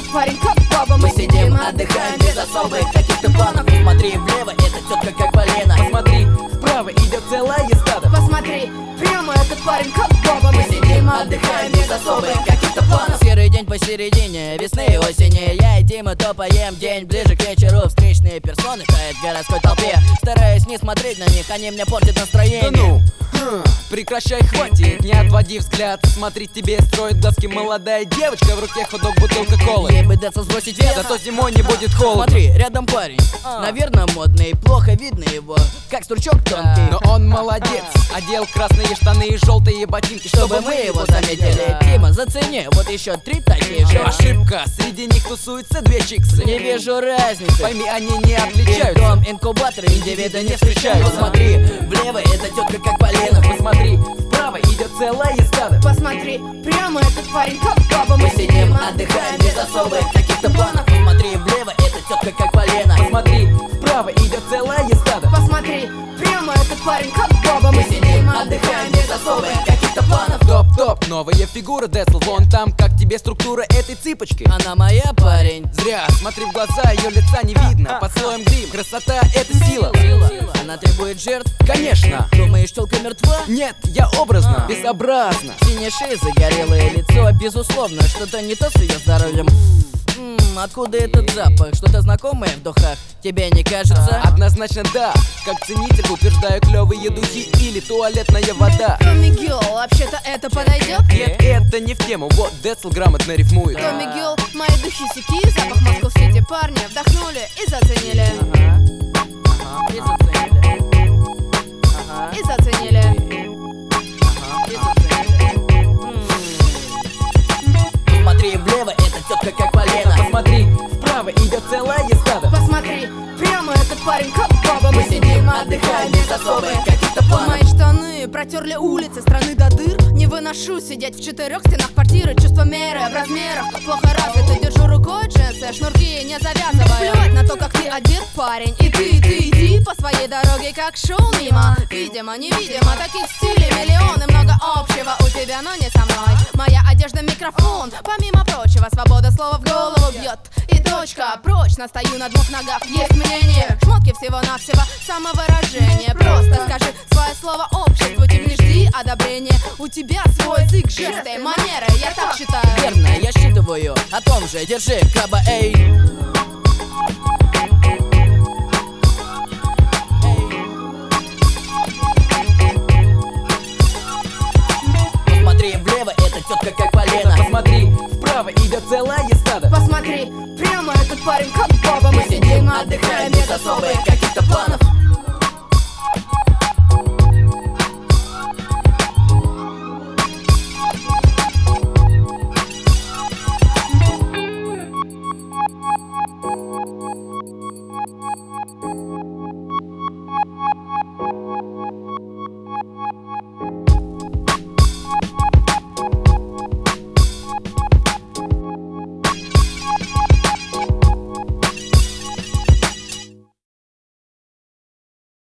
этот парень как баба. Мы сидим, отдыхаем без особых каких-то планов. Посмотри влево, это тетка как полено. Посмотри, вправо идет целое стадо. Посмотри, прямо этот парень как баба. Мы сидим, отдыхаем без особых каких-то планов. Серый день посередине весны и осени. Я и Дима топаем день ближе к вечеру. Встречные персоны тают в городской толпе. Стараюсь не смотреть на них, они мне портят настроение. Да ну, прекращай, хватит, не отводи взгляд. Смотри, тебе строит глазки молодая девочка. В руке хот-дог, бутылка колы. Ей бы даться сбросить вес. Зато зимой не будет холодно. Смотри, рядом парень, наверное модный. Плохо видно его, как стручок тонкий. Но он молодец, одел красные штаны и желтые ботинки, Чтобы мы его заметили. Дима, зацени, вот еще 3 такие же. Ошибка, среди них тусуются 2 чиксы. Не вижу разницы. Пойми, они не отличаются. Дом, инкубатор, индивида не встречаются. Посмотри, влево это тетка как полено. Посмотри, вправо идет целое стадо. Посмотри, прямо этот парень как баба. Мы сидим, отдыхаем без особых каких-то планов. Посмотри, влево это тетка как полено. Посмотри, вправо идет целое стадо. Посмотри, прямо этот парень как баба. Мы сидим, отдыхаем без особых каких-то планов. Топ-топ, новая фигура, Децл. Вон там, как тебе структура этой цыпочки. Она моя, парень. Зря, смотри в глаза, ее лица не видно. Под слоем грим, красота — это сила. Она требует жертв. Конечно. Думаешь, телка мертва? Нет, я образно, безобразно. Синяя шея, загорелое лицо. Безусловно, что-то не то с ее здоровьем. Откуда этот запах? Что-то знакомое в духах? Тебе не кажется? Однозначно да, как ценитель утверждаю клевые духи или туалетная вода. Томми Гилл, вообще-то это подойдет? Нет, это не в тему, вот Децл грамотно рифмует. Томми Гилл, мои духи сики, запах Москва-Сити. Парни вдохнули и заценили. И заценили. И заценили. И заценили. Смотри влево, это тетка как полено. Посмотри, вправо идет целое стадо. Посмотри, прямо этот парень как баба. Мы сидим, отдыхаем без особых каких-то планов. Мои штаны протерли улицы страны до дыр. Не выношу сидеть в 4 стенах квартиры. Чувство меры в размерах плохо развито. Держу рукой джинсы, шнурки не завязываю. Плевать на то, как ты одет, парень. И ты иди по своей дороге, как шел мимо. Видимо, невидимо, таких стилей миллионы. Много общего у тебя, но не со мной. Моя одежда микрофон. Помимо прочего, свобода слова в голову бьет. И точка, прочно стою на 2 ногах. Есть мнение, шмотки всего-навсего самовыражение. Просто скажи свое слово обществу, ты не жди одобрения. У тебя свой язык, жесты, манеры, я так считаю. Верно, я считываю о том же. Держи, краба, эй. Посмотри влево, это тетка как полено. Посмотри, вправо идет целое стадо. Посмотри, прямо этот парень как баба. Мы сидим, отдыхаем без особых каких-то планов.